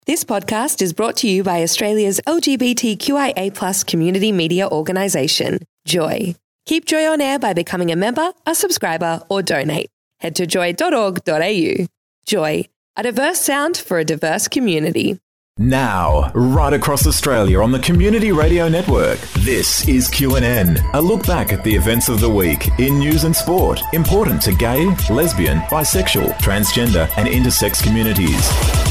This podcast is brought to you by Australia's LGBTQIA+ community media organisation, Joy. Keep Joy on air by becoming a member, a subscriber, or donate. Head to joy.org.au. Joy, a diverse sound for a diverse community. Now, right across Australia on the Community Radio Network, this is QNN, a look back at the events of the week in news and sport, important to gay, lesbian, bisexual, transgender and intersex communities.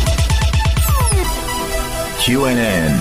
QNN.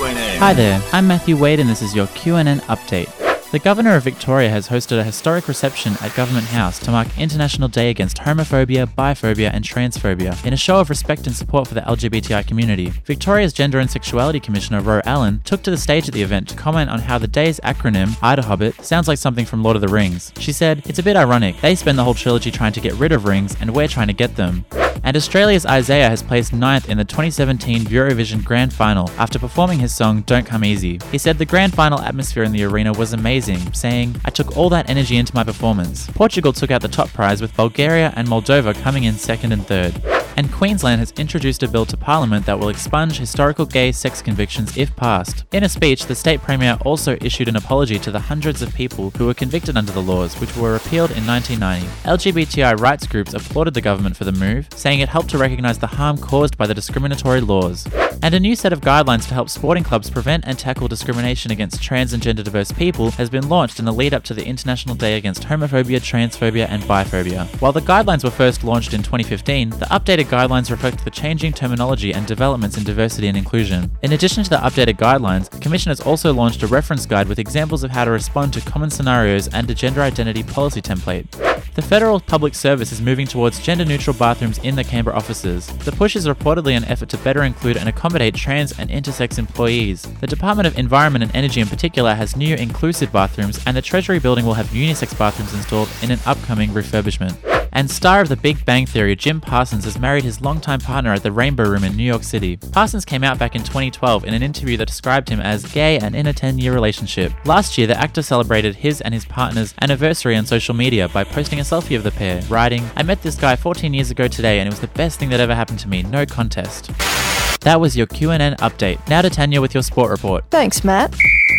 Hi there, I'm Matthew Wade and this is your QNN update. The Governor of Victoria has hosted a historic reception at Government House to mark International Day Against Homophobia, Biphobia and Transphobia in a show of respect and support for the LGBTI community. Victoria's Gender and Sexuality Commissioner Ro Allen took to the stage at the event to comment on how the day's acronym, Idahobbit, sounds like something from Lord of the Rings. She said, "It's a bit ironic. They spend the whole trilogy trying to get rid of rings and we're trying to get them." And Australia's Isaiah has placed 9th in the 2017 Eurovision Grand Final after performing his song Don't Come Easy. He said the Grand Final atmosphere in the arena was amazing, saying, "I took all that energy into my performance." Portugal took out the top prize with Bulgaria and Moldova coming in 2nd and 3rd. And Queensland has introduced a bill to Parliament that will expunge historical gay sex convictions if passed. In a speech, the state premier also issued an apology to the hundreds of people who were convicted under the laws, which were repealed in 1990. LGBTI rights groups applauded the government for the move, saying it helped to recognise the harm caused by the discriminatory laws. And a new set of guidelines to help sporting clubs prevent and tackle discrimination against trans and gender diverse people has been launched in the lead up to the International Day Against Homophobia, Transphobia and Biphobia. While the guidelines were first launched in 2015, the updated guidelines reflect the changing terminology and developments in diversity and inclusion. In addition to the updated guidelines, the Commission has also launched a reference guide with examples of how to respond to common scenarios and a gender identity policy template. The Federal Public Service is moving towards gender-neutral bathrooms in the Canberra offices. The push is reportedly an effort to better include and accommodate trans and intersex employees. The Department of Environment and Energy in particular has new inclusive bathrooms, and the Treasury building will have unisex bathrooms installed in an upcoming refurbishment. And star of The Big Bang Theory, Jim Parsons, has married his longtime partner at the Rainbow Room in New York City. Parsons came out back in 2012 in an interview that described him as gay and in a 10-year relationship. Last year, the actor celebrated his and his partner's anniversary on social media by posting a selfie of the pair, writing, "I met this guy 14 years ago today and it was the best thing that ever happened to me, no contest." That was your QNN update. Now to Tanya with your sport report. Thanks, Matt.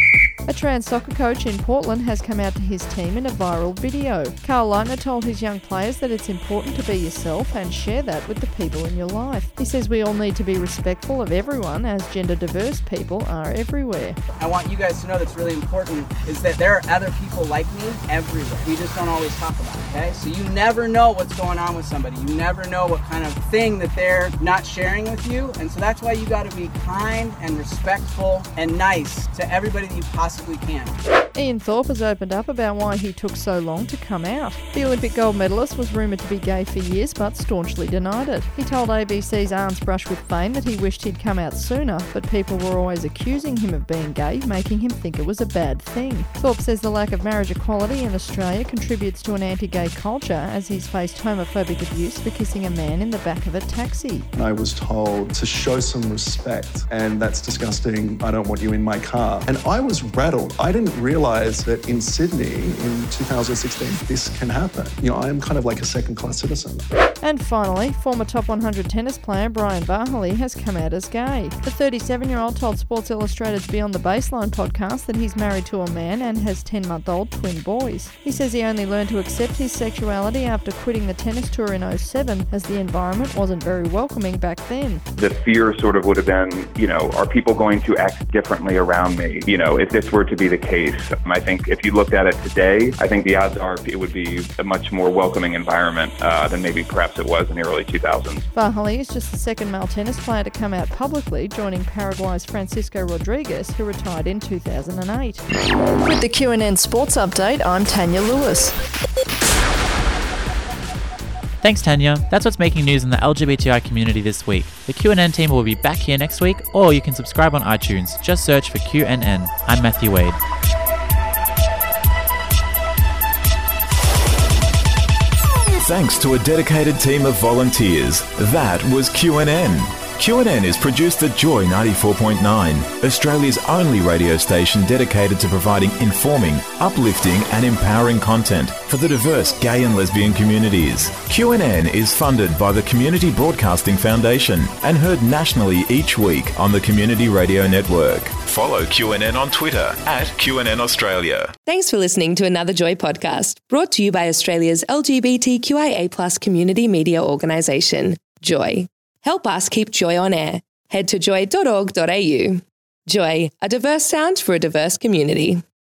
A trans soccer coach in Portland has come out to his team in a viral video. Carl Leitner told his young players that it's important to be yourself and share that with the people in your life. He says we all need to be respectful of everyone as gender diverse people are everywhere. I want you guys to know that's really important is that there are other people like me everywhere. We just don't always talk about it, okay? So you never know what's going on with somebody. You never know what kind of thing that they're not sharing with you. And so that's why you got to be kind and respectful and nice to everybody that you possibly can. Ian Thorpe has opened up about why he took so long to come out. The Olympic gold medalist was rumoured to be gay for years but staunchly denied it. He told ABC's Arns Brush with Fame that he wished he'd come out sooner, but people were always accusing him of being gay, making him think it was a bad thing. Thorpe says the lack of marriage equality in Australia contributes to an anti-gay culture as he's faced homophobic abuse for kissing a man in the back of a taxi. I was told to show some respect, and that's disgusting, I don't want you in my car. And I was rattled. I didn't realise that in Sydney in 2016 this can happen. You know, I'm kind of like a second-class citizen. And finally, former top 100 tennis player Brian Barhley has come out as gay. The 37-year-old told Sports Illustrated's Beyond the Baseline podcast that he's married to a man and has 10-month-old twin boys. He says he only learned to accept his sexuality after quitting the tennis tour in 2007 as the environment wasn't very welcoming back then. The fear sort of would have been, are people going to act differently around me? If this were to be the case. I think if you looked at it today, I think the odds are it would be a much more welcoming environment than maybe perhaps it was in the early 2000s. Barhley is just the second male tennis player to come out publicly, joining Paraguay's Francisco Rodriguez, who retired in 2008. With the QNN Sports Update, I'm Tanya Lewis. Thanks, Tanya. That's what's making news in the LGBTI community this week. The QNN team will be back here next week, or you can subscribe on iTunes. Just search for QNN. I'm Matthew Wade. Thanks to a dedicated team of volunteers, that was QNN. QNN is produced at Joy 94.9, Australia's only radio station dedicated to providing informing, uplifting and empowering content for the diverse gay and lesbian communities. QNN is funded by the Community Broadcasting Foundation and heard nationally each week on the Community Radio Network. Follow QNN on Twitter at QNN Australia. Thanks for listening to another Joy podcast, brought to you by Australia's LGBTQIA+ community media organisation, Joy. Help us keep Joy on air. Head to joy.org.au. Joy, a diverse sound for a diverse community.